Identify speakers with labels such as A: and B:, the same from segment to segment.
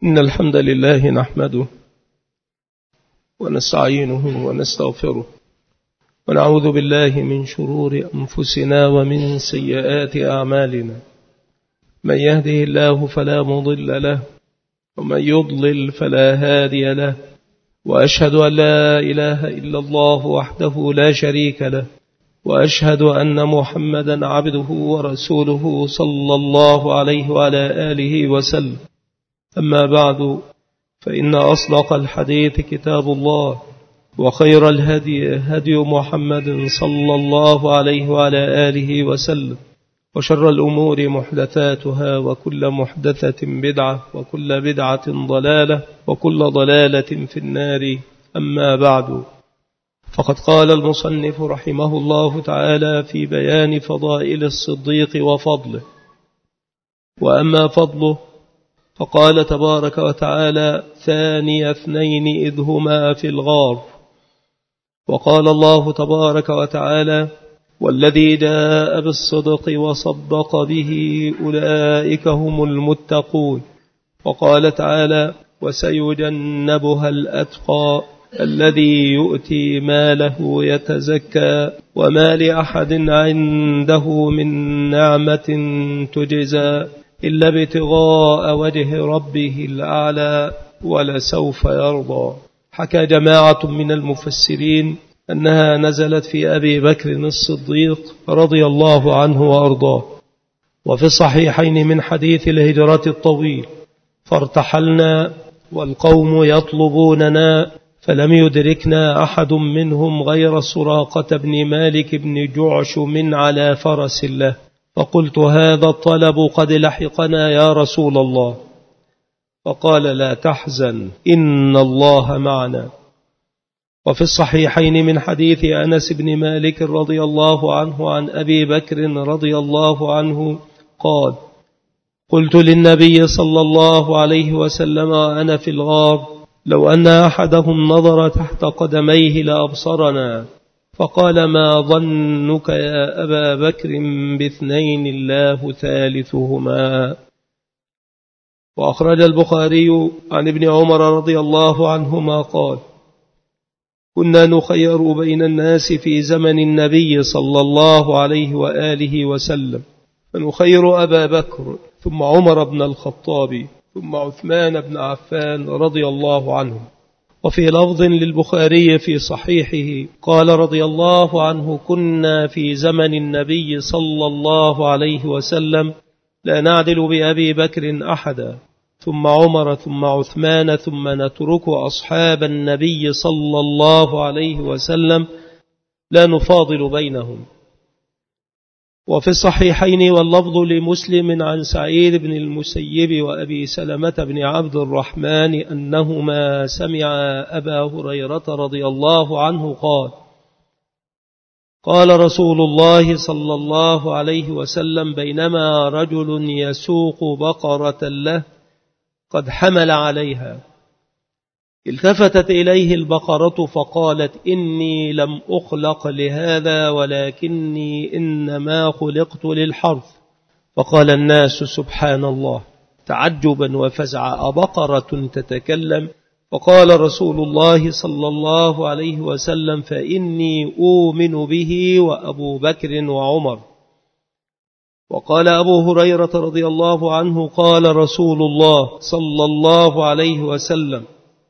A: إن الحمد لله نحمده ونستعينه ونستغفره ونعوذ بالله من شرور أنفسنا ومن سيئات أعمالنا. من يهده الله فلا مضل له ومن يضلل فلا هادي له، وأشهد أن لا إله إلا الله وحده لا شريك له، وأشهد أن محمدا عبده ورسوله صلى الله عليه وعلى آله وسلم. أما بعد، فإن أصدق الحديث كتاب الله، وخير الهدي هدي محمد صلى الله عليه وعلى آله وسلم، وشر الأمور محدثاتها، وكل محدثة بدعة، وكل بدعة ضلالة، وكل ضلالة في النار. أما بعد، فقد قال المصنف رحمه الله تعالى في بيان فضائل الصديق وفضله. وأما فضله فقال تبارك وتعالى: ثاني اثنين إذ هما في الغار. وقال الله تبارك وتعالى: والذي جاء بالصدق وصدق به أولئك هم المتقون. وقال تعالى: وسيجنبها الأتقى الذي يؤتي ماله يتزكى وما لأحد عنده من نعمة تجزى إلا ابتغاء وجه ربه الأعلى ولسوف يرضى. حكى جماعة من المفسرين أنها نزلت في أبي بكر الصديق رضي الله عنه وأرضاه. وفي الصحيحين من حديث الهجرة الطويل: فارتحلنا والقوم يطلبوننا فلم يدركنا أحد منهم غير سراقة بن مالك بن جعشم على فرس له، فقلت: هذا الطلب قد لحقنا يا رسول الله. فقال: لا تحزن إن الله معنا. وفي الصحيحين من حديث أنس بن مالك رضي الله عنه عن أبي بكر رضي الله عنه قال: قلت للنبي صلى الله عليه وسلم أنا في الغار: لو أن أحدهم نظر تحت قدميه لأبصرنا. فقال: ما ظنك يا أبا بكر باثنين الله ثالثهما. وأخرج البخاري عن ابن عمر رضي الله عنهما قال: كنا نخير بين الناس في زمن النبي صلى الله عليه وآله وسلم، فنخير أبا بكر ثم عمر بن الخطاب ثم عثمان بن عفان رضي الله عنهم. وفي لفظ للبخاري في صحيحه قال رضي الله عنه: كنا في زمن النبي صلى الله عليه وسلم لا نعدل بأبي بكر أحدا، ثم عمر ثم عثمان، ثم نترك أصحاب النبي صلى الله عليه وسلم لا نفاضل بينهم. وفي الصحيحين واللفظ لمسلم عن سعيد بن المسيب وأبي سلمة بن عبد الرحمن أنهما سمعا أبا هريرة رضي الله عنه قال: قال رسول الله صلى الله عليه وسلم: بينما رجل يسوق بقرة له قد حمل عليها، التفتت إليه البقرة فقالت: إني لم أخلق لهذا ولكني إنما خلقت للحرث. فقال الناس: سبحان الله، تعجبا وفزعا، أبقرة تتكلم؟ فقال رسول الله صلى الله عليه وسلم: فإني أؤمن به وأبو بكر وعمر. وقال أبو هريرة رضي الله عنه: قال رسول الله صلى الله عليه وسلم: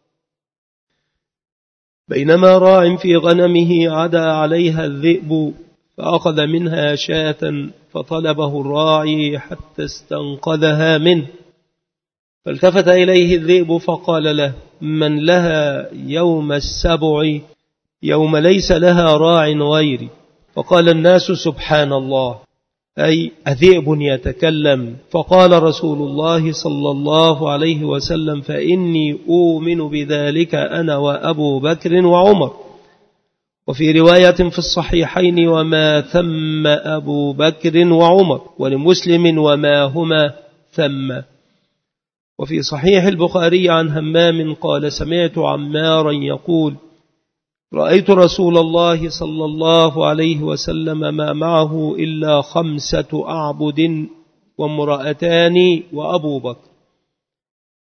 A: بينما راع في غنمه عدا عليها الذئب فأخذ منها شاة، فطلبه الراعي حتى استنقذها منه، فالتفت إليه الذئب فقال له: من لها يوم السبع يوم ليس لها راع غيري؟ فقال الناس: سبحان الله، أي أذئب يتكلم؟ فقال رسول الله صلى الله عليه وسلم: فإني أؤمن بذلك أنا وأبو بكر وعمر. وفي رواية في الصحيحين: وما ثم أبو بكر وعمر، ولمسلم: وما هما ثم. وفي صحيح البخاري عن همام قال: سمعت عمارا يقول: رأيت رسول الله صلى الله عليه وسلم ما معه إلا 5 أعبد وامرأتان وأبو بكر.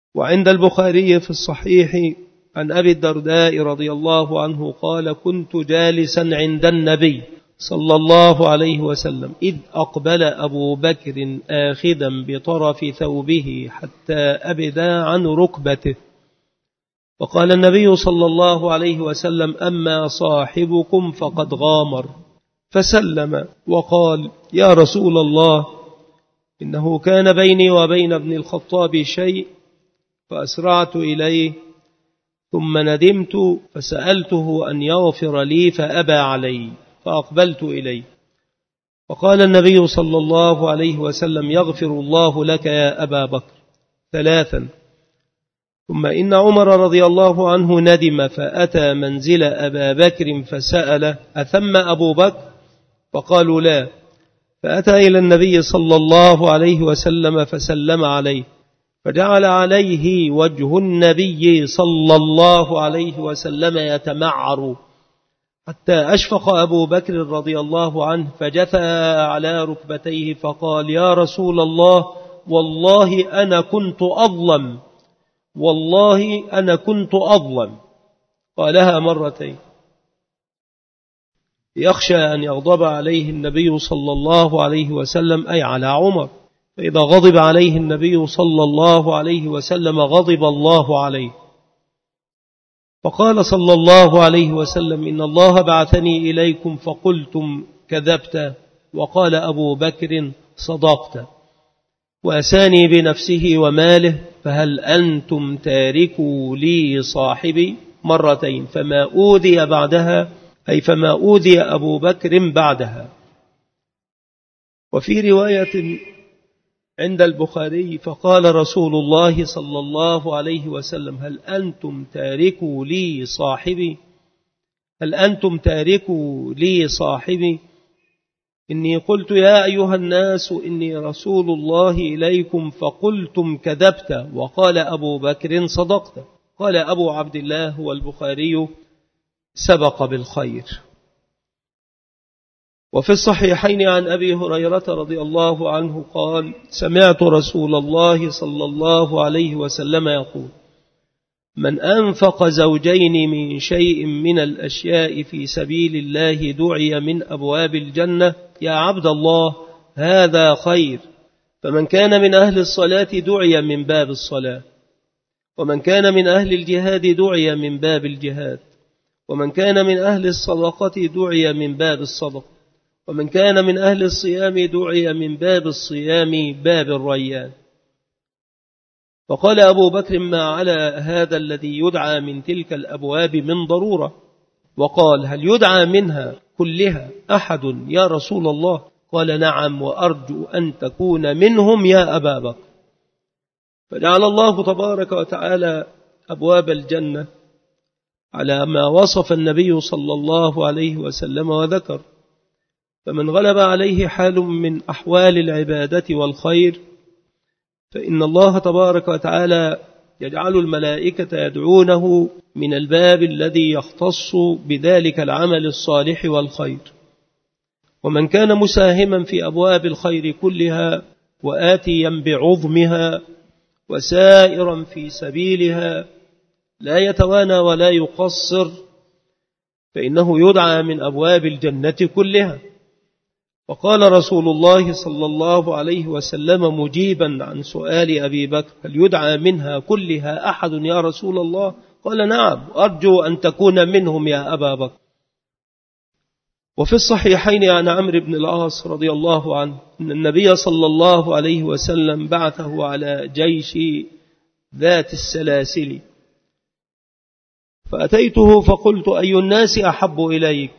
A: وعند البخاري في الصحيح عن أبي الدرداء رضي الله عنه قال: كنت جالسا عند النبي صلى الله عليه وسلم إذ أقبل أبو بكر آخذا بطرف ثوبه حتى أبدا عن ركبته، وقال النبي صلى الله عليه وسلم: أما صاحبكم فقد غامر، فسلم وقال: يا رسول الله، إنه كان بيني وبين ابن الخطاب شيء فأسرعت إليه، ثم ندمت فسألته أن يغفر لي فأبى علي، فأقبلت إليه، وقال النبي صلى الله عليه وسلم: يغفر الله لك يا أبا بكر 3. ثم إن عمر رضي الله عنه ندم فأتى منزل أبا بكر فسأل: أثم أبو بكر؟ فقالوا: لا. فأتى إلى النبي صلى الله عليه وسلم فسلم عليه، فجعل عليه وجه النبي صلى الله عليه وسلم يتمعر، حتى أشفق أبو بكر رضي الله عنه فجثى على ركبتيه فقال: يا رسول الله، والله أنا كنت أظلم، والله أنا كنت أظلم. قالها مرتين يخشى أن يغضب عليه النبي صلى الله عليه وسلم، أي على عمر، فإذا غضب عليه النبي صلى الله عليه وسلم غضب الله عليه. فقال صلى الله عليه وسلم: إن الله بعثني إليكم فقلتم كذبت، وقال أبو بكر صدقت، وأساني بنفسه وماله، فهل أنتم تاركوا لي صاحبي؟ مرتين، فما أوذي بعدها، أي فما أوذي أبو بكر بعدها. وفي رواية عند البخاري: فقال رسول الله صلى الله عليه وسلم: هل أنتم تاركوا لي صاحبي؟ هل أنتم تاركوا لي صاحبي؟ إني قلت: يا أيها الناس إني رسول الله إليكم، فقلتم كذبت، وقال أبو بكر صدقت. قال أبو عبد الله والبخاري: سبق بالخير. وفي الصحيحين عن أبي هريرة رضي الله عنه قال: سمعت رسول الله صلى الله عليه وسلم يقول: من أنفق زوجين من شيء من الأشياء في سبيل الله دعي من أبواب الجنة. يا عبد الله، هذا خير. فمن كان من أهل الصلاة دعي من باب الصلاة، ومن كان من أهل الجهاد دعي من باب الجهاد، ومن كان من أهل الصدقة دعي من باب الصدقة، ومن كان من أهل الصيام دعي من باب الصيام، باب الريان. فقال أبو بكر: ما على هذا الذي يدعى من تلك الأبواب من ضرورة؟ وقال: هل يدعى منها كلها أحد يا رسول الله؟ قال: نعم، وأرجو أن تكون منهم يا أبا بكر. فجعل الله تبارك وتعالى أبواب الجنة على ما وصف النبي صلى الله عليه وسلم وذكر. فمن غلب عليه حال من أحوال العبادة والخير، فإن الله تبارك وتعالى يجعل الملائكة يدعونه من الباب الذي يختص بذلك العمل الصالح والخير. ومن كان مساهما في أبواب الخير كلها وآتيا بعظمها وسائرا في سبيلها لا يتوانى ولا يقصر، فإنه يدعى من أبواب الجنة كلها. وقال رسول الله صلى الله عليه وسلم مجيبا عن سؤال أبي بكر: هل يدعى منها كلها أحد يا رسول الله؟ قال: نعم، أرجو أن تكون منهم يا أبا بكر. وفي الصحيحين عن عمرو بن العاص رضي الله عنه أن النبي صلى الله عليه وسلم بعثه على جيش ذات السلاسل، فأتيته فقلت: أي الناس أحب إليك؟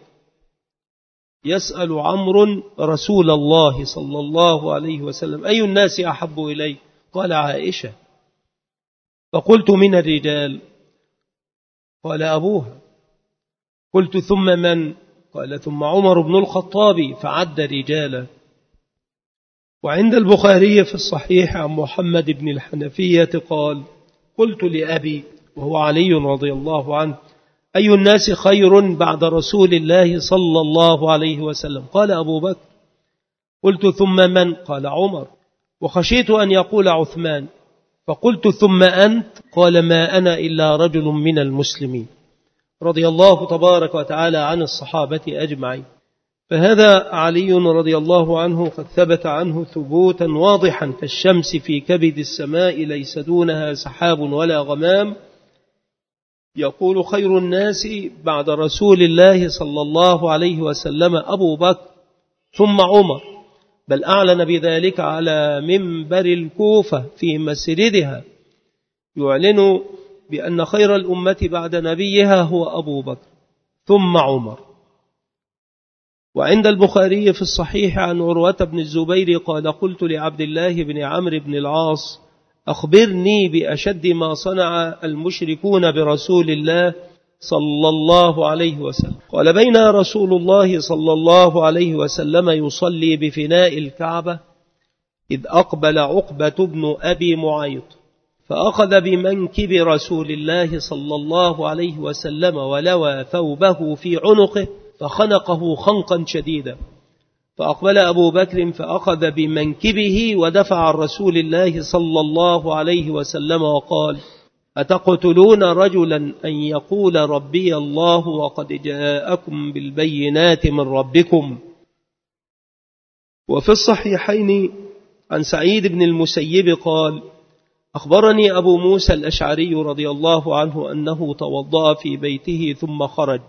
A: يسأل عمرو رسول الله صلى الله عليه وسلم: أي الناس أحب إليك؟ قال: عائشة. فقلت: من الرجال؟ قال: أبوها. قلت: ثم من؟ قال: ثم عمر بن الخطاب، فعد رجالا. وعند البخاري في الصحيح عن محمد بن الحنفية قال: قلت لأبي وهو علي رضي الله عنه: أي الناس خير بعد رسول الله صلى الله عليه وسلم؟ قال: أبو بكر. قلت: ثم من؟ قال: عمر. وخشيت أن يقول عثمان، فقلت ثم أنت؟ قال ما أنا إلا رجل من المسلمين. رضي الله تبارك وتعالى عن الصحابة أجمعين. فهذا علي رضي الله عنه قد ثبت عنه ثبوتا واضحا كالشمس في كبد السماء ليس دونها سحاب ولا غمام. يقول خير الناس بعد رسول الله صلى الله عليه وسلم أبو بكر ثم عمر، بل أعلن بذلك على منبر الكوفة في مسجدها، يعلن بأن خير الأمة بعد نبيها هو أبو بكر ثم عمر. وعند البخاري في الصحيح عن عروة بن الزبير قال قلت لعبد الله بن عمرو بن العاص أخبرني بأشد ما صنع المشركون برسول الله صلى الله عليه وسلم. قال بين رسول الله صلى الله عليه وسلم يصلي بفناء الكعبة إذ أقبل عقبة بن أبي معيط فأخذ بمنكب رسول الله صلى الله عليه وسلم ولوى ثوبه في عنقه فخنقه خنقا شديدا، فأقبل أبو بكر فأخذ بمنكبه ودفع عن رسول الله صلى الله عليه وسلم وقال أتقتلون رجلا أن يقول ربي الله وقد جاءكم بالبينات من ربكم؟ وفي الصحيحين عن سعيد بن المسيب قال أخبرني أبو موسى الأشعري رضي الله عنه أنه توضأ في بيته ثم خرج.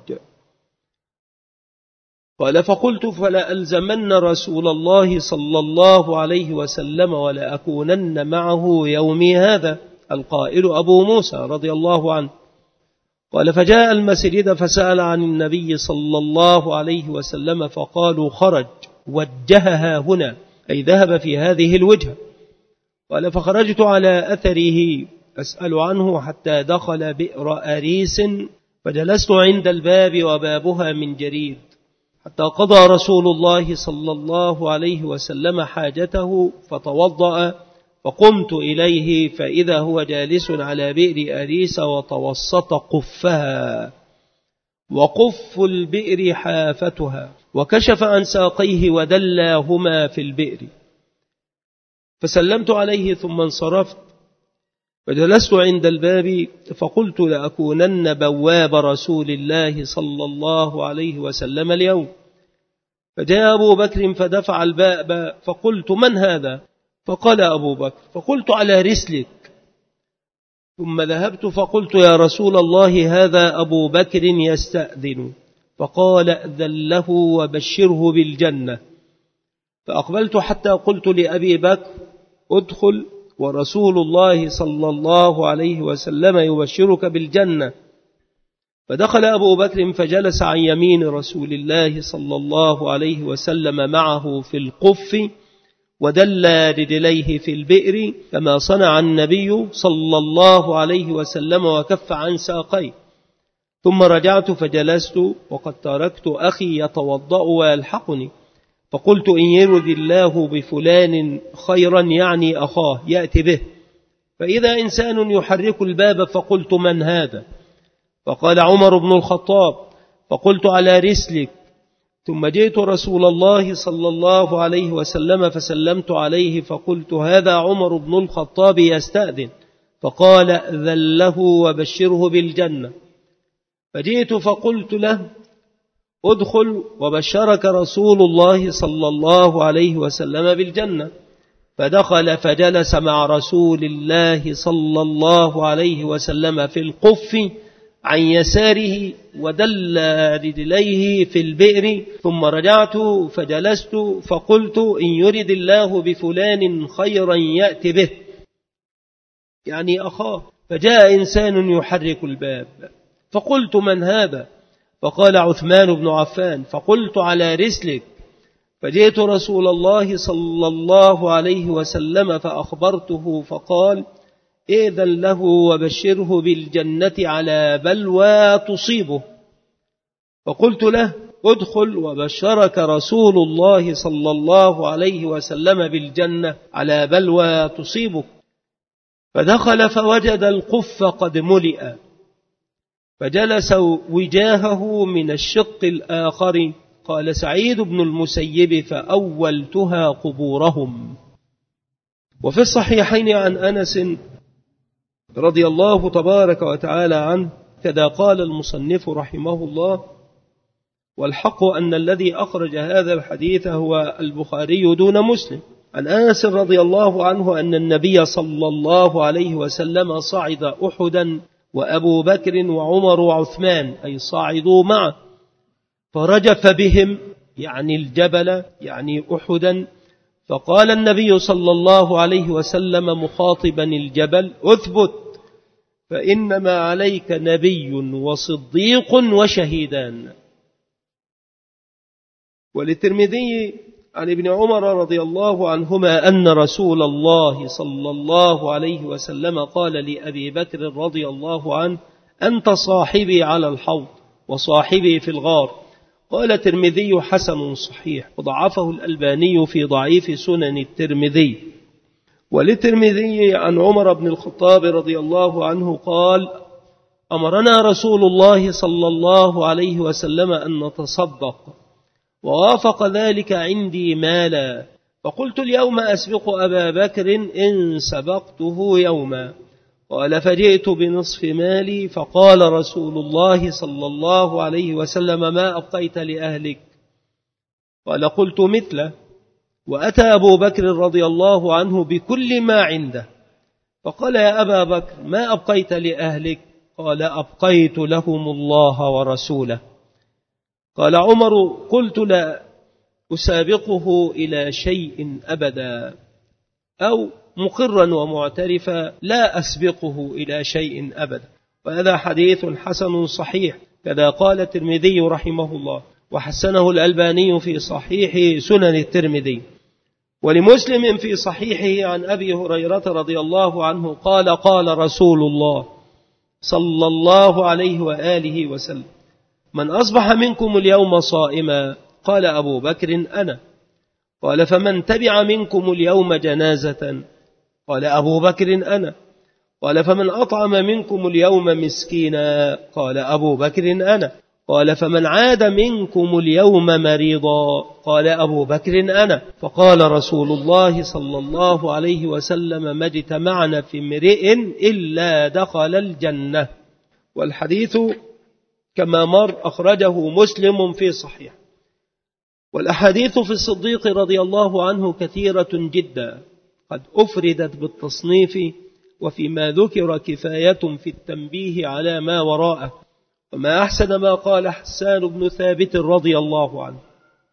A: قال فقلت فلا ألزمن رسول الله صلى الله عليه وسلم ولا أكونن معه يومي هذا، القائل أبو موسى رضي الله عنه. قال فجاء المسجد فسأل عن النبي صلى الله عليه وسلم فقالوا خرج وجهها هنا، أي ذهب في هذه الوجهة. قال فخرجت على أثره أسأل عنه حتى دخل بئر أريس فجلست عند الباب وبابها من جريد حتى قضى رسول الله صلى الله عليه وسلم حاجته فتوضأ، فقمت إليه فإذا هو جالس على بئر أريس وتوسط قفها، وقف البئر حافتها، وكشف عن ساقيه ودلاهما في البئر، فسلمت عليه ثم انصرفت فجلست عند الباب فقلت لأكونن بواب رسول الله صلى الله عليه وسلم اليوم. فجاء أبو بكر فدفع الباب فقلت من هذا؟ فقال أبو بكر، فقلت على رسلك. ثم ذهبت فقلت يا رسول الله هذا أبو بكر يستأذن، فقال أذن له وبشره بالجنة. فأقبلت حتى قلت لأبي بكر ادخل ورسول الله صلى الله عليه وسلم يبشرك بالجنة. فدخل أبو بكر فجلس عن يمين رسول الله صلى الله عليه وسلم معه في القف ودل رجليه في البئر كما صنع النبي صلى الله عليه وسلم وكف عن ساقيه. ثم رجعت فجلست وقد تركت أخي يتوضأ ويلحقني، فقلت إن يرد الله بفلان خيرا يعني أخاه يأتي به، فإذا إنسان يحرك الباب فقلت من هذا؟ فقال عمر بن الخطاب، فقلت على رسلك. ثم جئت رسول الله صلى الله عليه وسلم فسلمت عليه فقلت هذا عمر بن الخطاب يستأذن، فقال أذن له وبشره بالجنة. فجئت فقلت له ادخل وبشرك رسول الله صلى الله عليه وسلم بالجنة. فدخل فجلس مع رسول الله صلى الله عليه وسلم في القف عن يساره ودل رجليه في البئر. ثم رجعت فجلست فقلت إن يرد الله بفلان خيرا يأتي به، يعني أخاه. فجاء إنسان يحرك الباب فقلت من هذا؟ فقال عثمان بن عفان. فقلت على رسلك. فجئت رسول الله صلى الله عليه وسلم فأخبرته فقال إذن له وبشره بالجنة على بلوى تصيبه. فقلت له ادخل وبشرك رسول الله صلى الله عليه وسلم بالجنة على بلوى تصيبه. فدخل فوجد القف قد ملئ، فجلس وجاهه من الشق الآخر. قال سعيد بن المسيب فأولتها قبورهم. وفي الصحيحين عن أنس رضي الله تبارك وتعالى عنه. كذا قال المصنف رحمه الله: والحق أن الذي أخرج هذا الحديث هو البخاري دون مسلم. عن أنس رضي الله عنه أن النبي صلى الله عليه وسلم صعد أحدا وأبو بكر وعمر وعثمان، أي صعدوا معه، فرجف بهم، يعني الجبل، يعني أحدا. فقال النبي صلى الله عليه وسلم مخاطبا الجبل: اثبت، فإنما عليك نبي وصديق وشهيدان. وللترمذي عن ابن عمر رضي الله عنهما أن رسول الله صلى الله عليه وسلم قال لأبي بكر رضي الله عنه: أنت صاحبي على الحوض وصاحبي في الغار. قال الترمذي: حسن صحيح، وضعفه الألباني في ضعيف سنن الترمذي. وللترمذي عن عمر بن الخطاب رضي الله عنه قال: أمرنا رسول الله صلى الله عليه وسلم أن نتصدق، ووافق ذلك عندي مالا، فقلت اليوم أسبق أبا بكر إن سبقته يوما. قال: فجئت بنصف مالي، فقال رسول الله صلى الله عليه وسلم: ما أبقيت لأهلك؟ قال: قلت مثله. وأتى أبو بكر رضي الله عنه بكل ما عنده، فقال: يا أبا بكر، ما أبقيت لأهلك؟ قال: أبقيت لهم الله ورسوله. قال عمر: قلت: لا أسابقه إلى شيء أبدا، أو مقرا ومعترفا: لا أسبقه إلى شيء أبدا. وهذا حديث حسن صحيح. كذا قال الترمذي رحمه الله، وحسنه الألباني في صحيح سنن الترمذي. ولمسلم في صحيحه عن أبي هريرة رضي الله عنه قال: قال رسول الله صلى الله عليه وآله وسلم: من أصبح منكم اليوم صائما؟ قال أبو بكر: أنا. قال: فمن تبع منكم اليوم جنازة؟ قال أبو بكر: أنا. قال: فمن أطعم منكم اليوم مسكينا؟ قال أبو بكر: أنا. قال: فمن عاد منكم اليوم مريضا؟ قال أبو بكر: أنا. فقال رسول الله صلى الله عليه وسلم: ما اجتمعنا في امرئ إلا دخل الجنة. والحديث كما مر أخرجه مسلم في صحيح. والأحاديث في الصديق رضي الله عنه كثيرة جدا، قد أفردت بالتصنيف، وفيما ذكر كفاية في التنبيه على ما وراءه. وما أحسن ما قال حسان بن ثابت رضي الله عنه: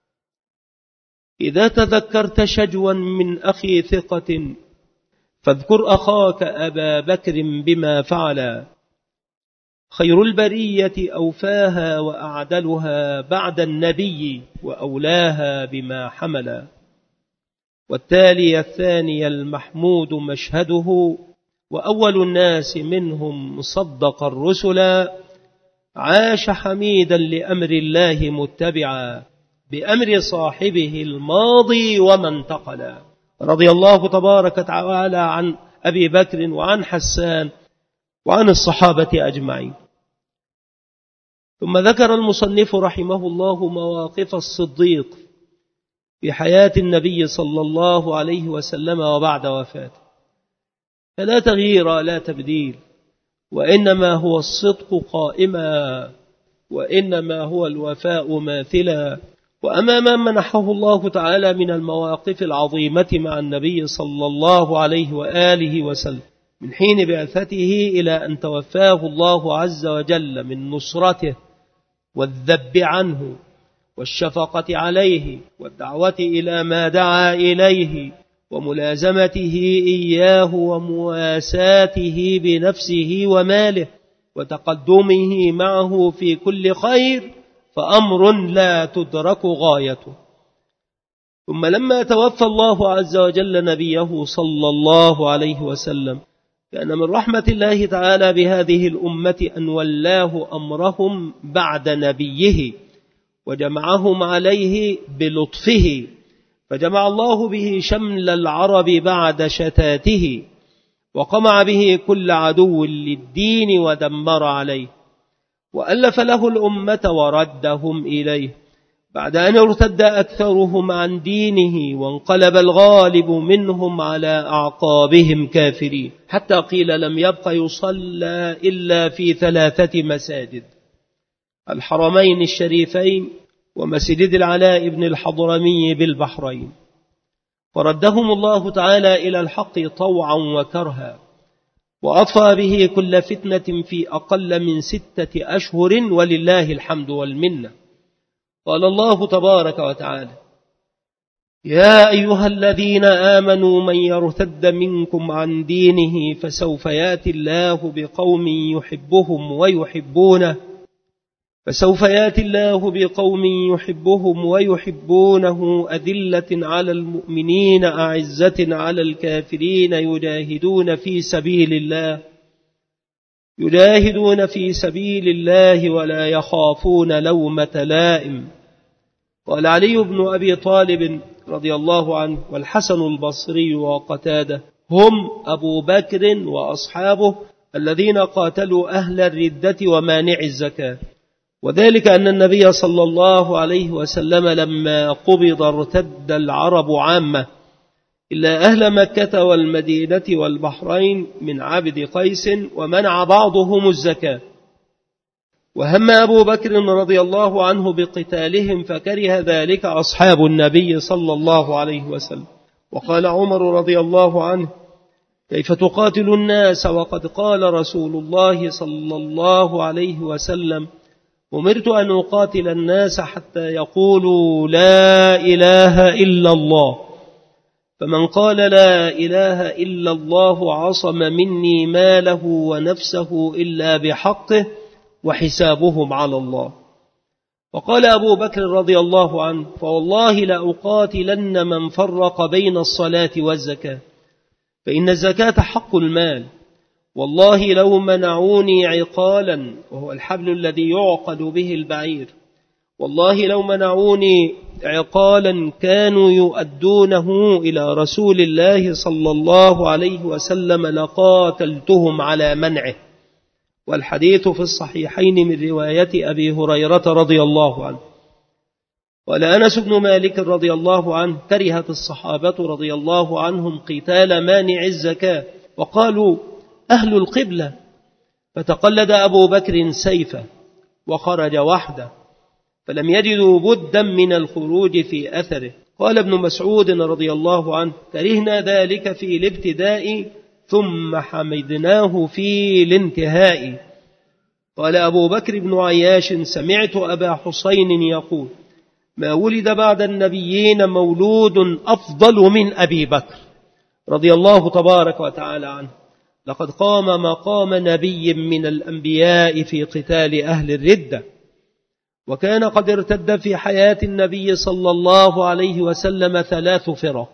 A: إذا تذكرت شجوا من أخي ثقة فاذكر أخاك أبا بكر بما فعل، خير البرية أوفاها وأعدلها بعد النبي وأولاها بما حمل. والتالي الثاني المحمود مشهده، وأول الناس منهم صدق الرسل، عاش حميدا لأمر الله متبعا بأمر صاحبه الماضي وما انتقل. رضي الله تبارك وتعالى عن أبي بكر وعن حسان وعن الصحابة أجمعين. ثم ذكر المصنف رحمه الله مواقف الصديق في حياة النبي صلى الله عليه وسلم وبعد وفاته، فلا تغيير لا تبديل، وإنما هو الصدق قائما، وإنما هو الوفاء ماثلا. وأما ما منحه الله تعالى من المواقف العظيمة مع النبي صلى الله عليه وآله وسلم من حين بعثته إلى أن توفاه الله عز وجل من نصرته والذب عنه والشفقة عليه والدعوة إلى ما دعا إليه وملازمته إياه ومواساته بنفسه وماله وتقدمه معه في كل خير، فأمر لا تدرك غايته. ثم لما توفى الله عز وجل نبيه صلى الله عليه وسلم، كان من رحمة الله تعالى بهذه الأمة أن ولاه أمرهم بعد نبيه وجمعهم عليه بلطفه، فجمع الله به شمل العرب بعد شتاته، وقمع به كل عدو للدين ودمر عليه، وألف له الأمة وردهم إليه بعد أن ارتد أكثرهم عن دينه وانقلب الغالب منهم على أعقابهم كافرين، حتى قيل لم يبق يصلى إلا في 3 مساجد: الحرمين الشريفين ومسجد العلاء بن الحضرمي بالبحرين. فردهم الله تعالى إلى الحق طوعا وكرها، وأطفأ به كل فتنة في أقل من 6 أشهر، ولله الحمد والمنة. قال الله تبارك وتعالى: يا أيها الذين آمنوا من يرتد منكم عن دينه فسوف يأتي الله بقوم يحبهم ويحبونه أذلة على المؤمنين أعزة على الكافرين يجاهدون في سبيل الله ولا يخافون لومة لائم. قال علي بن أبي طالب رضي الله عنه والحسن البصري وقتادة: هم أبو بكر وأصحابه الذين قاتلوا أهل الردة ومانع الزكاة. وذلك أن النبي صلى الله عليه وسلم لما قبض ارتد العرب عامة إلا أهل مكة والمدينة والبحرين من عبد قيس، ومنع بعضهم الزكاة. وهم أبو بكر رضي الله عنه بقتالهم فكره ذلك أصحاب النبي صلى الله عليه وسلم. وقال عمر رضي الله عنه: كيف تقاتل الناس وقد قال رسول الله صلى الله عليه وسلم: أمرت أن أقاتل الناس حتى يقولوا لا إله إلا الله، فمن قال لا إله إلا الله عصم مني ماله ونفسه إلا بحقه وحسابهم على الله. وقال أبو بكر رضي الله عنه: فوالله لأقاتلن من فرق بين الصلاة والزكاة، فإن الزكاة حق المال، والله لو منعوني عقالا، وهو الحبل الذي يعقد به البعير، والله لو منعوني عقالا كانوا يؤدونه إلى رسول الله صلى الله عليه وسلم لقاتلتهم على منعه. والحديث في الصحيحين من رواية أبي هريرة رضي الله عنه. قال أنس بن مالك رضي الله عنه: كرهت الصحابة رضي الله عنهم قتال مانع الزكاة، وقالوا أهل القبلة، فتقلد أبو بكر سيفه وخرج وحده، فلم يجدوا بدا من الخروج في أثره. قال ابن مسعود رضي الله عنه: كرهنا ذلك في الابتداء ثم حمدناه في الانتهاء. قال أبو بكر بن عياش: سمعت أبا حسين يقول: ما ولد بعد النبيين مولود أفضل من أبي بكر رضي الله تبارك وتعالى عنه، لقد قام مقام نبي من الأنبياء في قتال أهل الردة. وكان قد ارتد في حياة النبي صلى الله عليه وسلم 3 فرق،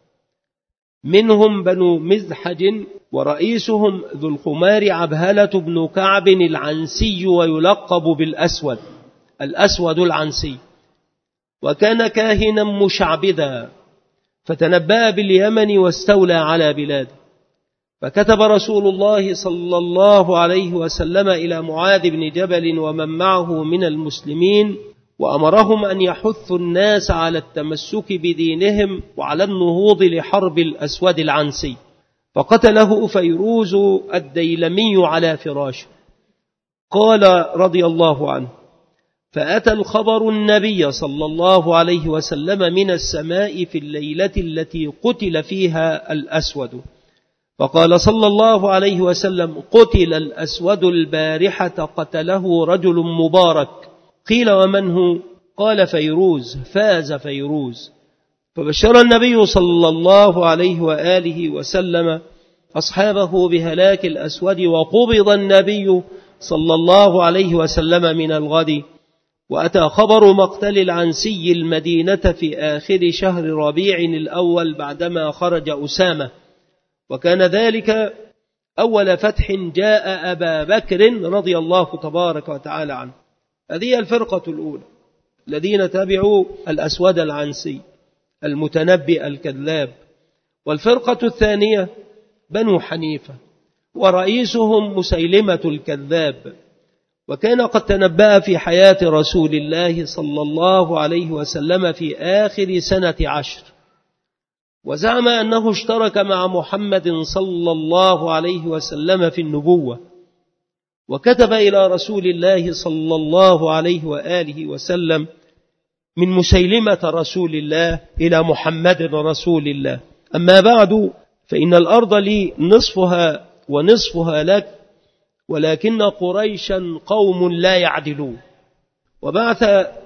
A: منهم بنو مزحج، ورئيسهم ذو الخمار عبهلة بن كعب العنسي، ويلقب بالأسود، الأسود العنسي. وكان كاهنا مشعبذا، فتنبأ باليمن واستولى على بلاده. فكتب رسول الله صلى الله عليه وسلم إلى معاذ بن جبل ومن معه من المسلمين، وأمرهم أن يحثوا الناس على التمسك بدينهم وعلى النهوض لحرب الأسود العنسي. فقتله فيروز الديلمي على فراشه. قال رضي الله عنه: فأتى الخبر النبي صلى الله عليه وسلم من السماء في الليلة التي قتل فيها الأسود، فقال صلى الله عليه وسلم: قتل الأسود البارحة، قتله رجل مبارك. قيل: ومن هو؟ قال: فيروز، فاز فيروز. فبشر النبي صلى الله عليه وآله وسلم أصحابه بهلاك الأسود، وقبض النبي صلى الله عليه وسلم من الغد. وأتى خبر مقتل العنسي المدينة في آخر شهر ربيع الأول بعدما خرج أسامة، وكان ذلك أول فتح جاء أبا بكر رضي الله تبارك وتعالى عنه. هذه الفرقة الأولى الذين تبعوا الأسود العنسي المتنبئ الكذاب. والفرقة وكان قد تنبأ في حياة رسول الله صلى الله عليه وسلم في آخر سنة 10، وزعم أنه اشترك مع محمد صلى الله عليه وسلم في النبوة، وكتب إلى رسول الله صلى الله عليه وآله وسلم من مسيلمة رسول الله إلى محمد رسول الله. أما بعد، فإن الأرض لي نصفها ونصفها لك، ولكن قريشا قوم لا يعدلون. وبعث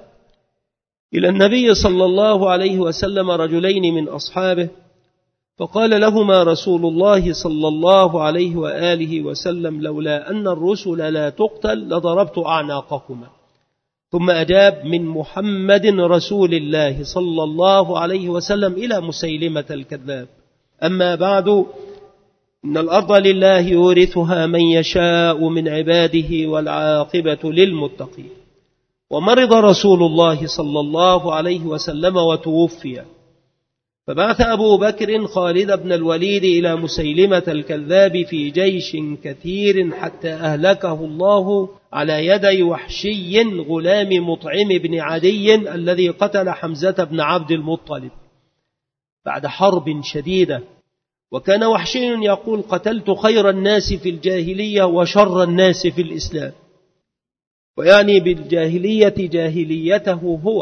A: إلى النبي صلى الله عليه وسلم رجلين من أصحابه، فقال لهما رسول الله صلى الله عليه وآله وسلم: لولا أن الرسل لا تقتل لضربت أعناقكما. ثم أجاب: من محمد رسول الله صلى الله عليه وسلم إلى مسيلمة الكذاب. أما بعد، إن الأرض لله يورثها من يشاء من عباده والعاقبة للمتقين. ومرض رسول الله صلى الله عليه وسلم وتوفي، فبعث أبو بكر خالد بن الوليد إلى مسيلمة الكذاب في جيش كثير حتى أهلكه الله على يدي وحشي غلام مطعم بن عدي الذي قتل حمزة بن عبد المطلب بعد حرب شديدة. وكان وحشي يقول: قتلت خير الناس في الجاهلية وشر الناس في الإسلام، ويعني بالجاهلية جاهليته هو.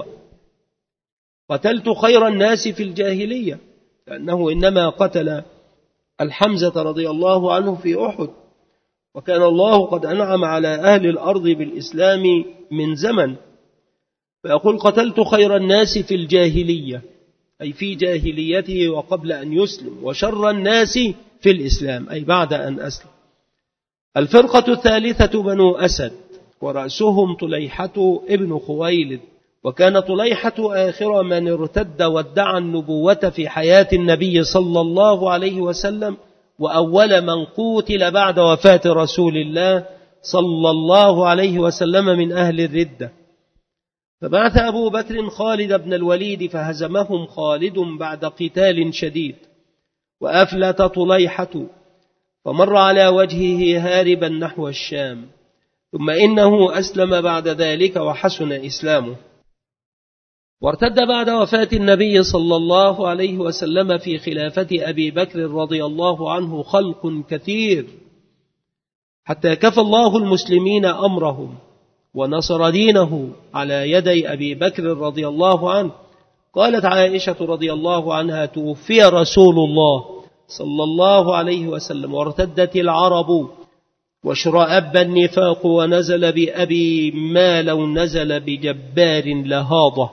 A: قتلت خير الناس في الجاهلية لأنه إنما قتل الحمزة رضي الله عنه في أحد، وكان الله قد أنعم على أهل الأرض بالإسلام من زمن، فيقول: قتلت خير الناس في الجاهلية، أي في جاهليته وقبل أن يسلم، وشر الناس في الإسلام، أي بعد أن أسلم. الفرقة الثالثة بنو أسد، ورأسهم طليحة ابن خويلد، وكان طليحة آخر من ارتد وادعى النبوة في حياة النبي صلى الله عليه وسلم، وأول من قتل بعد وفاة رسول الله صلى الله عليه وسلم من أهل الردة. فبعث أبو بكر خالد بن الوليد فهزمهم خالد بعد قتال شديد، وأفلت طليحة فمر على وجهه هاربا نحو الشام، ثم إنه أسلم بعد ذلك وحسن إسلامه. وارتد بعد وفاة النبي صلى الله عليه وسلم في خلافة أبي بكر رضي الله عنه خلق كثير، حتى كفى الله المسلمين أمرهم ونصر دينه على يدي أبي بكر رضي الله عنه. قالت عائشة رضي الله عنها: توفي رسول الله صلى الله عليه وسلم وارتدت العرب واشرأب النفاق، ونزل بأبي ما لو نزل بجبار لهاضة.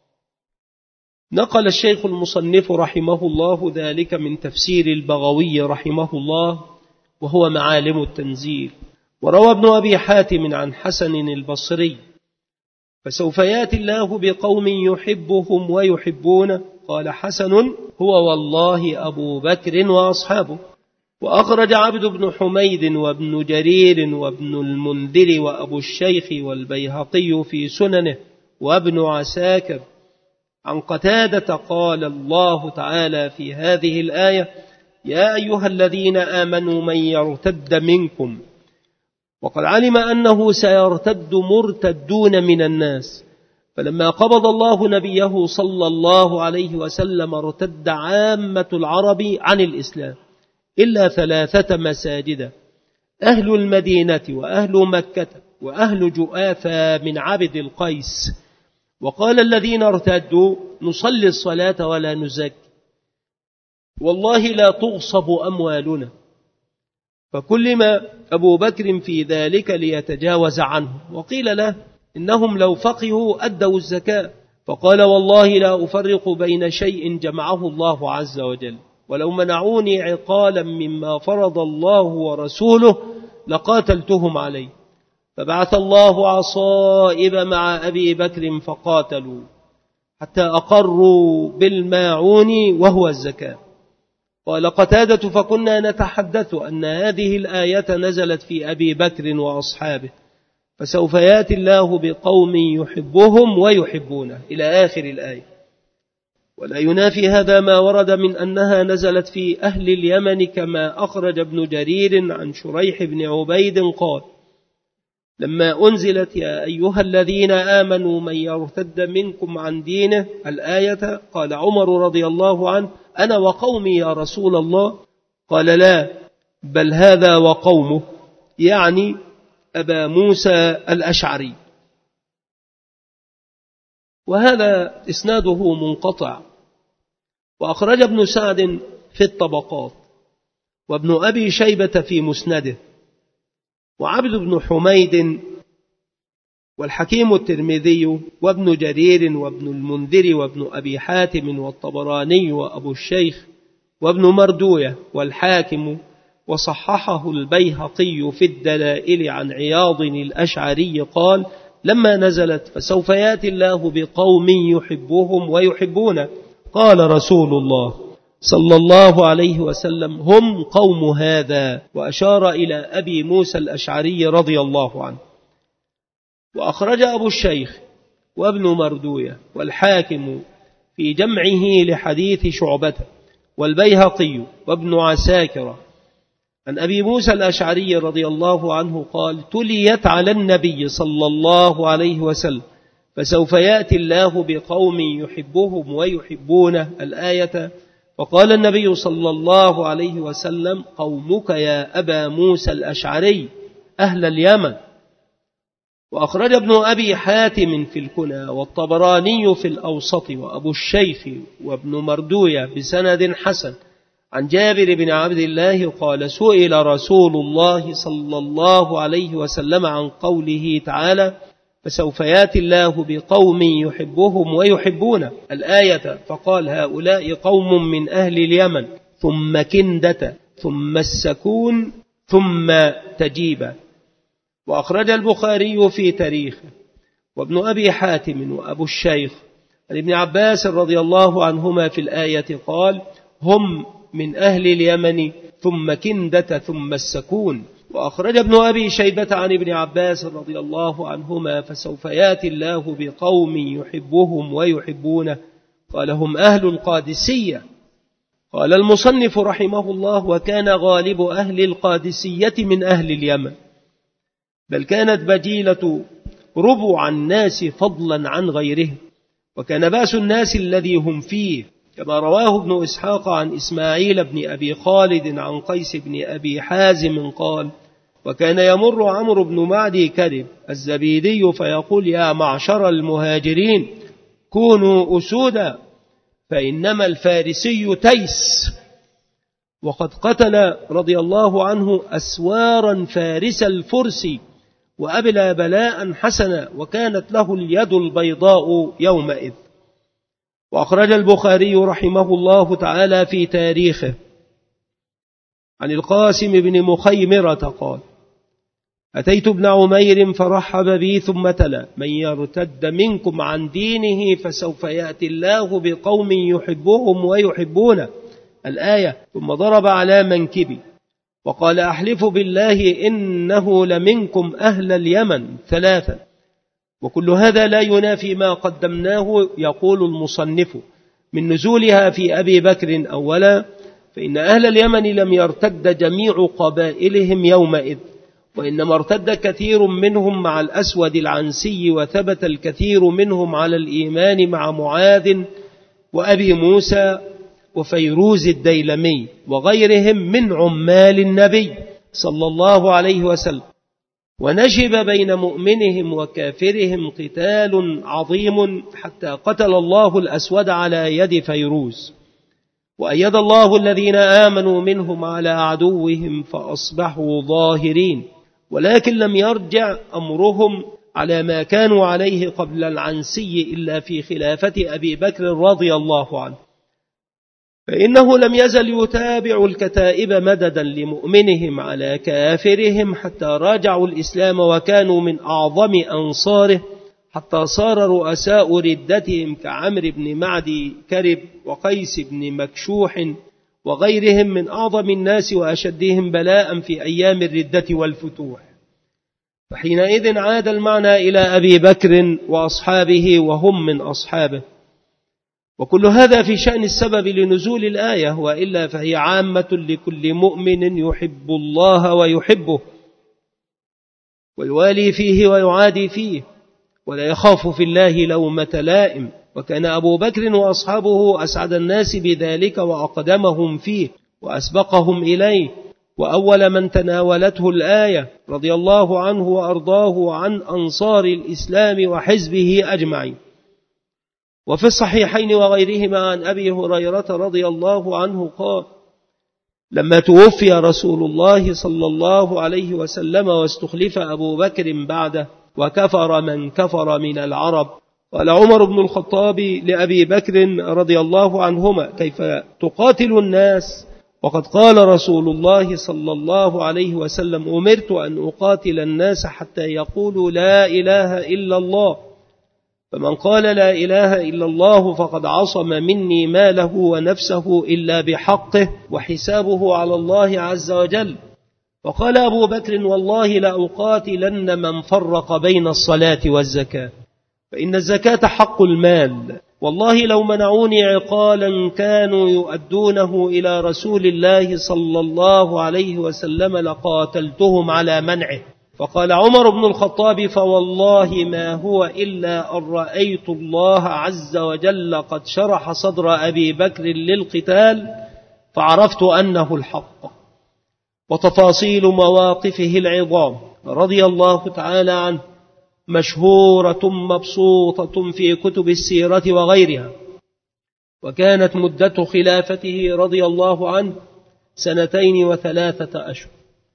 A: نقل الشيخ المصنف رحمه الله ذلك من تفسير البغوي رحمه الله، وهو معالم التنزيل. وروى ابن أبي حاتم عن حسن البصري: فسوف يأتي الله بقوم يحبهم ويحبونه. قال حسن: هو والله أبو بكر وأصحابه. وأخرج عبد بن حميد وابن جرير وابن المنذر وأبو الشيخ والبيهقي في سننه وابن عساكر عن قتادة قال الله تعالى في هذه الآية: يا أيها الذين آمنوا من يرتد منكم، وقد علم أنه سيرتد مرتدون من الناس، فلما قبض الله نبيه صلى الله عليه وسلم ارتد عامة العرب عن الإسلام إلا 3 مساجد: أهل المدينة وأهل مكة وأهل جؤافة من عبد القيس. وقال الذين ارتدوا: نصلي الصلاة ولا نزكي، والله لا تغصب أموالنا. فكلم أبو بكر في ذلك ليتجاوز عنه، وقيل له إنهم لو فقهوا أدوا الزكاة، فقال: والله لا أفرق بين شيء جمعه الله عز وجل، ولو منعوني عقالا مما فرض الله ورسوله لقاتلتهم عليه. فبعث الله عصائب مع أبي بكر فقاتلوا حتى أقروا بالماعون وهو الزكاة. قال قتادة: فكنا نتحدث أن هذه الآية نزلت في أبي بكر وأصحابه، فسوف يأتي الله بقوم يحبهم ويحبونه إلى آخر الآية. ولا ينافي هذا ما ورد من أنها نزلت في أهل اليمن، كما أخرج ابن جرير عن شريح بن عبيد قال: لما أنزلت يا أيها الذين آمنوا من يرتد منكم عن دينه الآية، قال عمر رضي الله عنه: أنا وقومي يا رسول الله. قال: لا، بل هذا وقومه، يعني أبا موسى الأشعري. وهذا إسناده منقطع، وأخرج ابن سعد في الطبقات، وابن أبي شيبة في مسنده، وعبد بن حميد، والحكيم الترمذي، وابن جرير، وابن المنذر، وابن أبي حاتم، والطبراني، وأبو الشيخ، وابن مردوية، والحاكم، وصححه البيهقي في الدلائل عن عياض الأشعري قال: لما نزلت فسوف يأتي الله بقوم يحبهم ويحبونه، قال رسول الله صلى الله عليه وسلم: هم قوم هذا، وأشار إلى أبي موسى الأشعري رضي الله عنه. وأخرج أبو الشيخ وابن مردوية والحاكم في جمعه لحديث شعبة، والبيهقي وابن عساكر عن أبي موسى الأشعري رضي الله عنه قال: تليت على النبي صلى الله عليه وسلم فسوف يأتي الله بقوم يحبهم ويحبونه الآية، فقال النبي صلى الله عليه وسلم: قومك يا أبا موسى الأشعري أهل اليمن. وأخرج ابن أبي حاتم في الكنى، والطبراني في الأوسط، وأبو الشيخ وابن مردوية بسند حسن عن جابر بن عبد الله قال: سئل رسول الله صلى الله عليه وسلم عن قوله تعالى: فسوف يأتي الله بقوم يحبهم ويحبونه الآية، فقال: هؤلاء قوم من أهل اليمن، ثم كندة، ثم السكون، ثم تجيبة. وأخرج البخاري في تاريخه، وابن أبي حاتم، وأبو الشيخ عن ابن عباس رضي الله عنهما في الآية قال: هم من أهل اليمن، ثم كندة، ثم السكون. وأخرج ابن أبي شيبة عن ابن عباس رضي الله عنهما: فسوف يأتي الله بقوم يحبهم ويحبونه، قال: هم أهل القادسية. قال المصنف رحمه الله: وكان غالب أهل القادسية من أهل اليمن، بل كانت بجيلة ربع الناس فضلا عن غيرهم، وكان بأس الناس الذي هم فيه، كما رواه ابن إسحاق عن إسماعيل بن أبي خالد عن قيس بن أبي حازم قال: وكان يمر عمرو بن معدي كرب الزبيدي فيقول: يا معشر المهاجرين كونوا أسودا، فإنما الفارسي تيس. وقد قتل رضي الله عنه أسوارا فارس الفرس، وأبلى بلاء حسنا، وكانت له اليد البيضاء يومئذ. وأخرج البخاري رحمه الله تعالى في تاريخه عن القاسم بن مخيمرة قال: أتيت ابن عمير فرحب بي، ثم تلا: من يرتد منكم عن دينه فسوف يأتي الله بقوم يحبهم ويحبونه الآية، ثم ضرب على منكبي وقال: أحلف بالله إنه لمنكم أهل اليمن ثلاثا. وكل هذا لا ينافي ما قدمناه، يقول المصنف، من نزولها في أبي بكر أولا، فإن أهل اليمن لم يرتد جميع قبائلهم يومئذ، وإنما ارتد كثير منهم مع الأسود العنسي، وثبت الكثير منهم على الإيمان مع معاذ وأبي موسى وفيروز الديلمي وغيرهم من عمال النبي صلى الله عليه وسلم. ونشب بين مؤمنهم وكافرهم قتال عظيم، حتى قتل الله الأسود على يد فيروز، وأيد الله الذين آمنوا منهم على عدوهم فأصبحوا ظاهرين، ولكن لم يرجع أمرهم على ما كانوا عليه قبل العنسي إلا في خلافة أبي بكر رضي الله عنه، فإنه لم يزل يتابع الكتائب مددا لمؤمنهم على كافرهم حتى راجعوا الإسلام، وكانوا من أعظم أنصاره، حتى صار رؤساء ردتهم كعمرو بن معدي كرب وقيس بن مكشوح وغيرهم من أعظم الناس وأشدهم بلاء في أيام الردة والفتوح. فحينئذ عاد المعنى إلى أبي بكر وأصحابه وهم من أصحابه. وكل هذا في شأن السبب لنزول الآية، وإلا فهي عامة لكل مؤمن يحب الله ويحبه. ويوالي فيه ويعادي فيه، ولا يخاف في الله لومة لائم. وكان أبو بكر وأصحابه أسعد الناس بذلك وأقدمهم فيه وأسبقهم إليه، وأول من تناولته الآية رضي الله عنه وأرضاه عن أنصار الإسلام وحزبه أجمعين. وفي الصحيحين وغيرهما عن أبي هريرة رضي الله عنه قال: لما توفي رسول الله صلى الله عليه وسلم واستخلف أبو بكر بعده وكفر من كفر من العرب، قال عمر بن الخطاب لأبي بكر رضي الله عنهما: كيف تقاتل الناس وقد قال رسول الله صلى الله عليه وسلم: أمرت أن أقاتل الناس حتى يقولوا لا إله إلا الله، فمن قال لا إله إلا الله فقد عصم مني ماله ونفسه إلا بحقه وحسابه على الله عز وجل. وقال أبو بكر: والله لأقاتلن من فرق بين الصلاة والزكاة، فإن الزكاة حق المال، والله لو منعوني عقالا كانوا يؤدونه إلى رسول الله صلى الله عليه وسلم لقاتلتهم على منعه. فقال عمر بن الخطاب: فوالله ما هو إلا أن رأيت الله عز وجل قد شرح صدر أبي بكر للقتال فعرفت أنه الحق. وتفاصيل مواقفه العظام رضي الله تعالى عنه مشهورة مبسوطة في كتب السيرة وغيرها. وكانت مدة خلافته رضي الله عنه 2 و3 أشهر.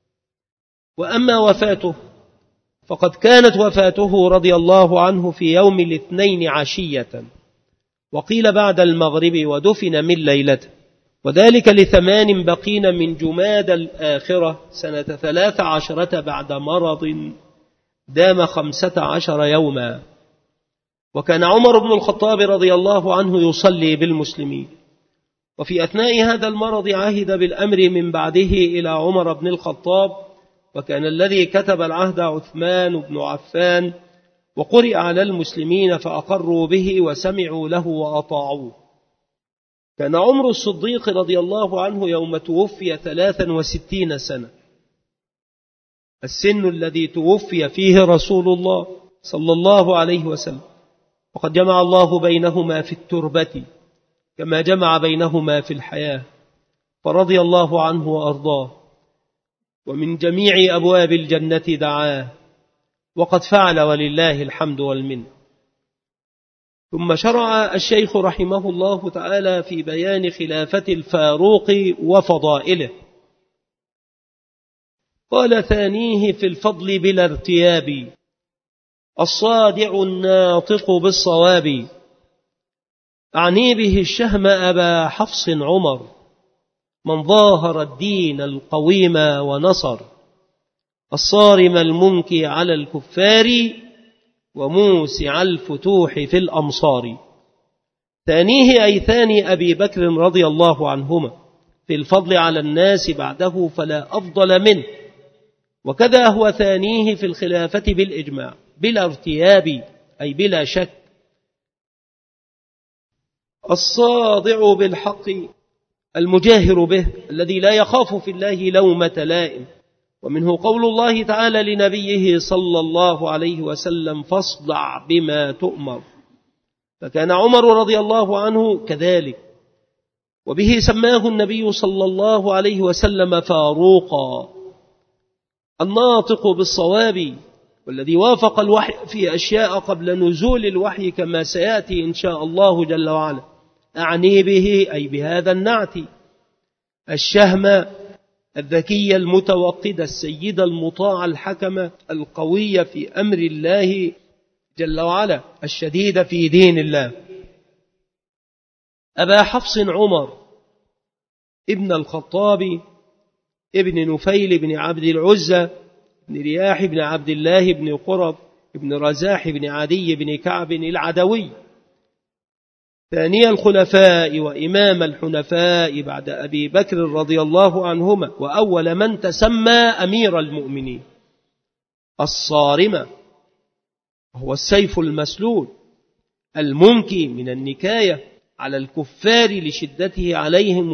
A: وأما وفاته فقد كانت وفاته رضي الله عنه في يوم الاثنين عشية، وقيل بعد المغرب، ودفن من ليلته، وذلك ل8 بقين من جماد الآخرة 13 بعد مرض دام 15 يوما. وكان عمر بن الخطاب رضي الله عنه يصلي بالمسلمين، وفي أثناء هذا المرض عهد بالأمر من بعده إلى عمر بن الخطاب، وكان الذي كتب العهد عثمان بن عفان، وقرئ على المسلمين فأقروا به وسمعوا له وأطاعوه. كان عمر الصديق رضي الله عنه يوم توفي 63 سنة، السن الذي توفي فيه رسول الله صلى الله عليه وسلم، وقد جمع الله بينهما في التربة كما جمع بينهما في الحياة، فرضي الله عنه وأرضاه، ومن جميع أبواب الجنة دعاه، وقد فعل ولله الحمد والمن. ثم شرع الشيخ رحمه الله تعالى في بيان خلافة الفاروق وفضائله. قال: ثانيه في الفضل بلا ارتياب، الصادع الناطق بالصواب، أعني به الشهم أبا حفص عمر، من ظاهر الدين القويم ونصر، الصارم المنكي على الكفار، وموسع الفتوح في الأمصار. ثانيه أي ثاني أبي بكر رضي الله عنهما في الفضل على الناس بعده فلا أفضل منه، وكذا هو ثانيه في الخلافة بالإجماع بلا ارتياب أي بلا شك. الصادع بالحق المجاهر به الذي لا يخاف في الله لومة لائم، ومنه قول الله تعالى لنبيه صلى الله عليه وسلم: فاصدع بما تؤمر. فكان عمر رضي الله عنه كذلك، وبه سماه النبي صلى الله عليه وسلم فاروقا، الناطق بالصواب، والذي وافق الوحي في أشياء قبل نزول الوحي كما سيأتي إن شاء الله جل وعلا. أعني به أي بهذا النعت الشهم الذكي المتوقد السيد المطاع الحكم القوي في أمر الله جل وعلا الشديد في دين الله. أبا حفص عمر ابن الخطاب ابن نفيل بن عبد العزى بن رياح بن عبد الله بن قرظ بن رزاح بن عدي بن كعب العدوي، ثاني الخلفاء وإمام الحنفاء بعد أبي بكر رضي الله عنهما، وأول من تسمى أمير المؤمنين. الصارمة هو السيف المسلول المنكي من النكاية على الكفار لشدته عليهم